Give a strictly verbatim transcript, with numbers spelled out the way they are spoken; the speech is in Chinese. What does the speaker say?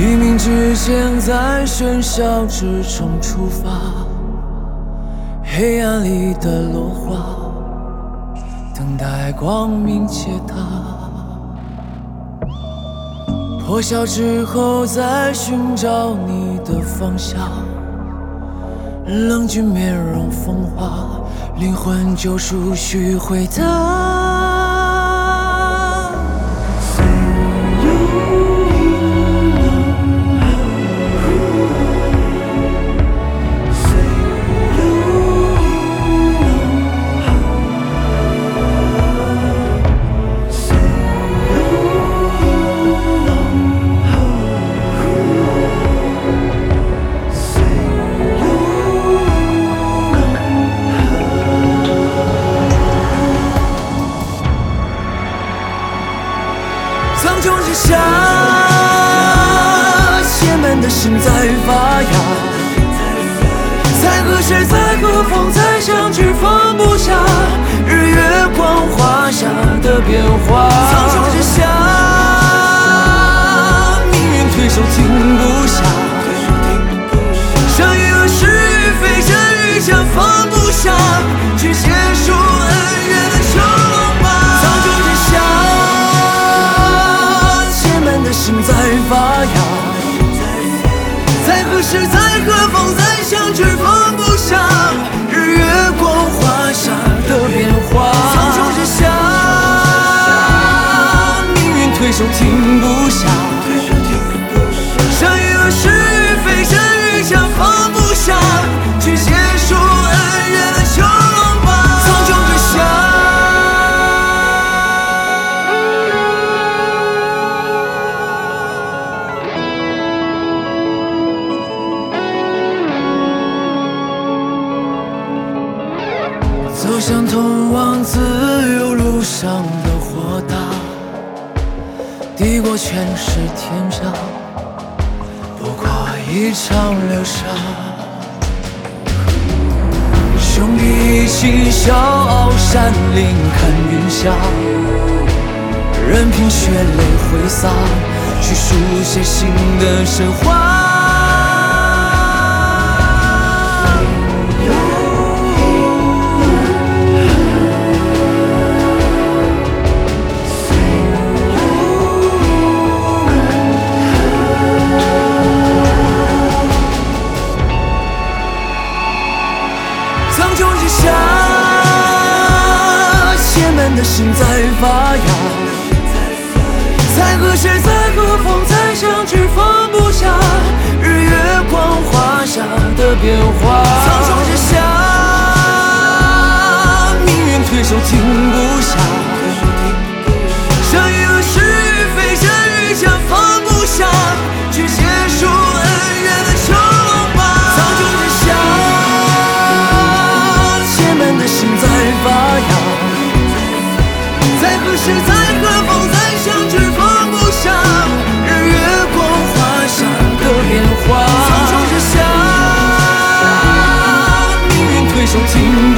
黎明之前，在喧嚣之中出发，黑暗里的落花，等待光明解答。破晓之后，再寻找你的方向，冷峻面容风华，灵魂救赎需回答。苍穹之下，写满的心在发芽。在何时，在何方，才相聚放不下？日月光华下的变化。苍穹之下，命运推手停不下。善与恶，是与非，真与假放不下，去结束恩怨的囚笼吧。苍穹之下，心在发芽，在何时，在何方，再相聚放不下？日月光华下的变化。苍穹之下，命运推手停不下。善与恶，是与非，真与假放不下，去结束恩怨的囚笼吧。苍穹之下。走向通往自由路上的豁达，抵过全是天下，不过一场流沙。兄弟一起笑傲山林看云霞，任凭血泪挥洒，去书写新的神话。苍穹之下，写满的心在发芽。在何时，在何方，才相聚放不下？日月光华下的变化。苍穹之下，命运推手停不下。善与恶，是与非，真与假放不下，去结束恩怨的囚笼吧。苍穹之下，心在发芽，在何时，在何方，再相聚放不下？日月光华下的变化。苍穹之下，命运推手停